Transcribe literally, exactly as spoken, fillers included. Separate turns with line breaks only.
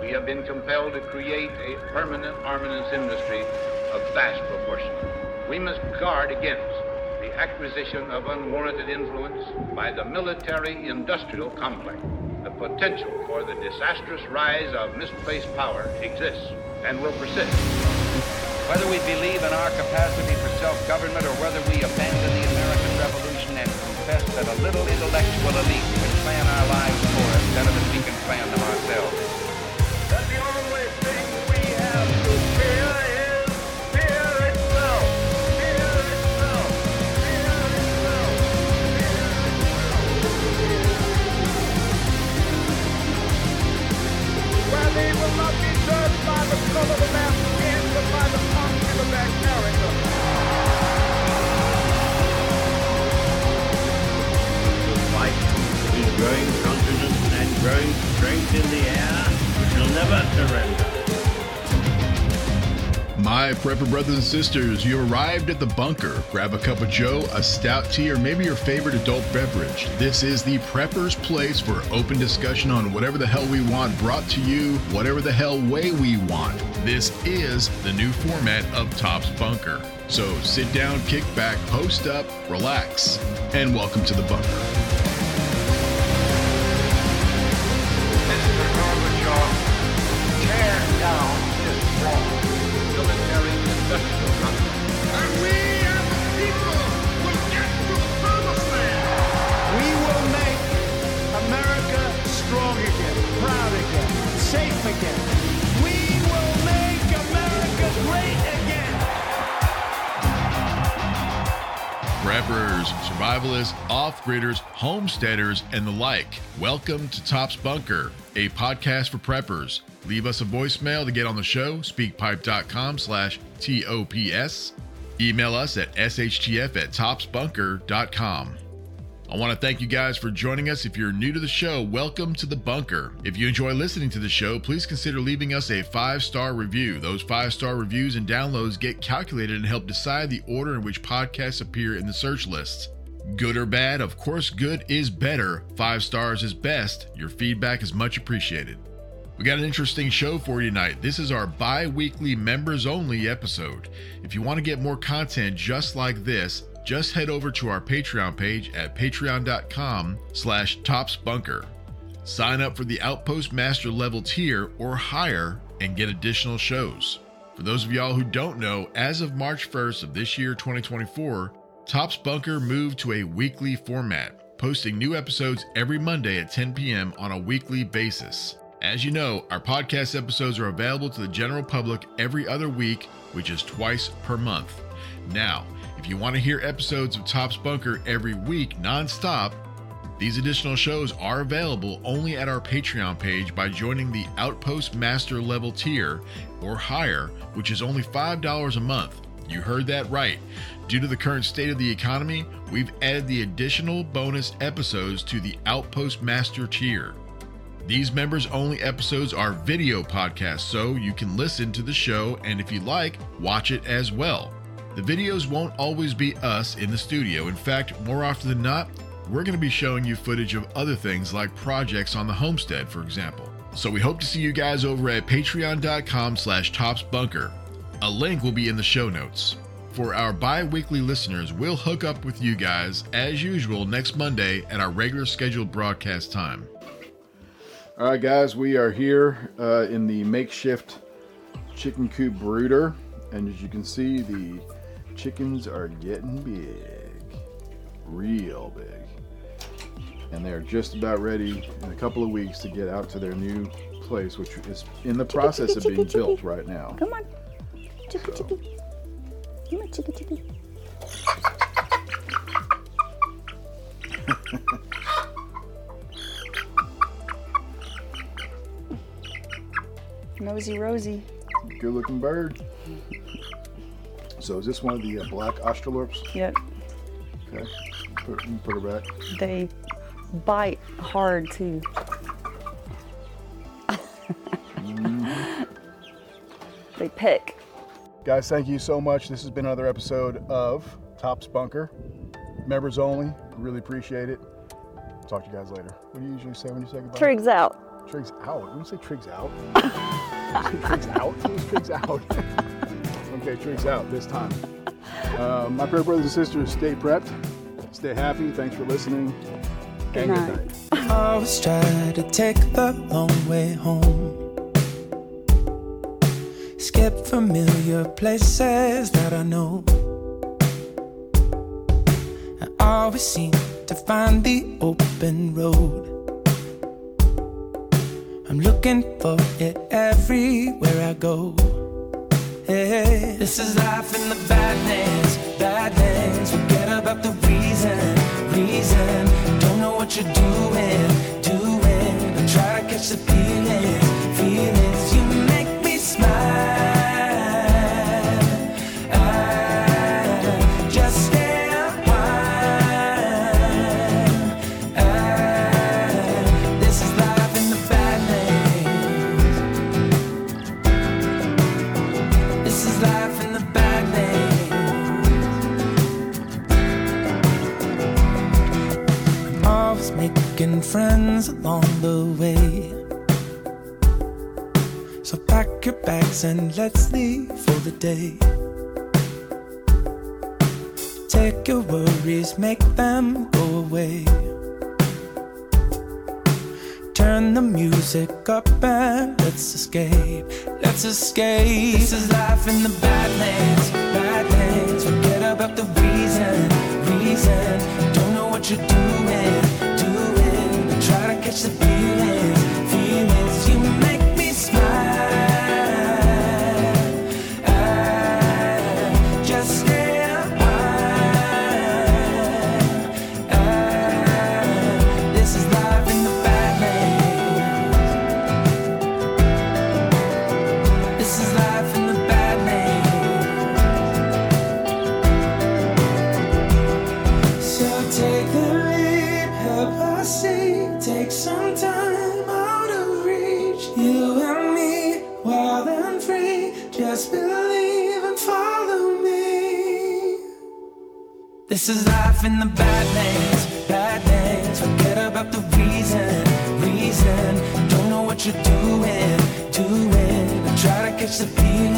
we have been compelled to create a permanent armaments industry of vast proportion. We must guard against the acquisition of unwarranted influence by the military-industrial complex. The potential for the disastrous rise of misplaced power exists and will persist.
Whether we believe in our capacity for self-government or whether we abandon the American Revolution and confess that a little intellectual elite can plan our lives for us better than we can plan them ourselves.
That the only thing we have to fear is fear itself. Fear itself. Fear itself. Fear itself. Where they will not be judged by the color of their skin, but by the content of their character.
The fight is growing confidence and growing strength in the air. We shall never surrender.
My Prepper brothers and sisters, you arrived at the bunker. Grab a cup of joe, a stout tea, or maybe your favorite adult beverage. This is the Prepper's place for open discussion on whatever the hell we want, brought to you whatever the hell way we want. This is the new format of Top's Bunker. So sit down, kick back, post up, relax, and welcome to the bunker.
Mister Gorbachev, tear down this wall. Military-industrial complex.
And we as a people will get to the promised land.
We will make America strong again, proud again, safe again. We will make America great again.
Preppers, survivalists, off-gridders, homesteaders, and the like. Welcome to Top's Bunker, a podcast for preppers. Leave us a voicemail to get on the show, speakpipe.com slash T-O-P-S. Email us at shtf at topsbunker dot com. I want to thank you guys for joining us. If you're new to the show, welcome to the bunker. If you enjoy listening to the show, please consider leaving us a five-star review. Those five-star reviews and downloads get calculated and help decide the order in which podcasts appear in the search lists. Good or bad, of course good is better. Five stars is best. Your feedback is much appreciated. We got an interesting show for you tonight. This is our bi-weekly members-only episode. If you want to get more content just like this, just head over to our Patreon page at patreon.com slash topsbunker. Sign up for the Outpost Master level tier or higher and get additional shows. For those of y'all who don't know, as of March first of this year, twenty twenty-four, Top's Bunker moved to a weekly format, posting new episodes every Monday at ten p.m. on a weekly basis. As you know, our podcast episodes are available to the general public every other week, which is twice per month. Now, if you want to hear episodes of Top's Bunker every week nonstop, these additional shows are available only at our Patreon page by joining the Outpost Master level tier or higher, which is only five dollars a month. You heard that right. Due to the current state of the economy, we've added the additional bonus episodes to the Outpost Master tier. These members-only episodes are video podcasts, so you can listen to the show and if you like, watch it as well. The videos won't always be us in the studio. In fact, more often than not, we're going to be showing you footage of other things like projects on the homestead, for example. So we hope to see you guys over at patreon.com slash topsbunker. A link will be in the show notes. For our bi-weekly listeners, we'll hook up with you guys, as usual, next Monday at our regular scheduled broadcast time. All right, guys, we are here uh, in the makeshift chicken coop brooder. And as you can see, the chickens are getting big, real big. And they're just about ready in a couple of weeks to get out to their new place, which is in the process
chicky,
of being
chicky,
built
chicky.
right now.
Come on. Chicky,
So.
chicky. Come on, chicky, chicky. Nosy Rosie.
Good looking bird. So is this one of the uh, black Australorps?
Yep.
Okay. Put, put her back.
They bite hard too.
Mm-hmm.
They pick.
Guys, thank you so much. This has been another episode of Top's Bunker. Members only. Really appreciate it. Talk to you guys later. What do you usually say when you say goodbye?
Triggs out.
Trig's out. You want to say Trig's out? Say Trig's out? Who's Trig's out? Okay, Trig's out this time. Uh, my prep brothers and sisters, stay prepped, stay happy. Thanks for listening.
Good
and
night.
good night.
I always try to take the long way home. Skip familiar places that I know. I always seem to find the open road. I'm looking for it everywhere I go. Hey, this is life in the badlands, badlands. Forget about the reason, reason. Don't know what you're doing, doing. I try to catch the feelings, feelings. You make me smile. I just stay a while. I, this is life in the badlands. This is life in the badlands. Always making friends along the way. So pack your bags and let's leave for the day. Take your worries, make them go away. Turn the music up and let's escape. Let's escape. This is life in the badlands, badlands. Forget about the reason, reason. Don't know what you're doing, doing. But try to catch the feelings, feelings. You make me smile. I just stay a while. I, this is life in the badlands. This is life in the badlands. So take the leap, help us see. Take some time out of reach. You and me, wild and free. Just believe and follow me. This is life in the badlands, badlands. Forget about the reason, reason. Don't know what you're doing, doing. But try to catch the feeling.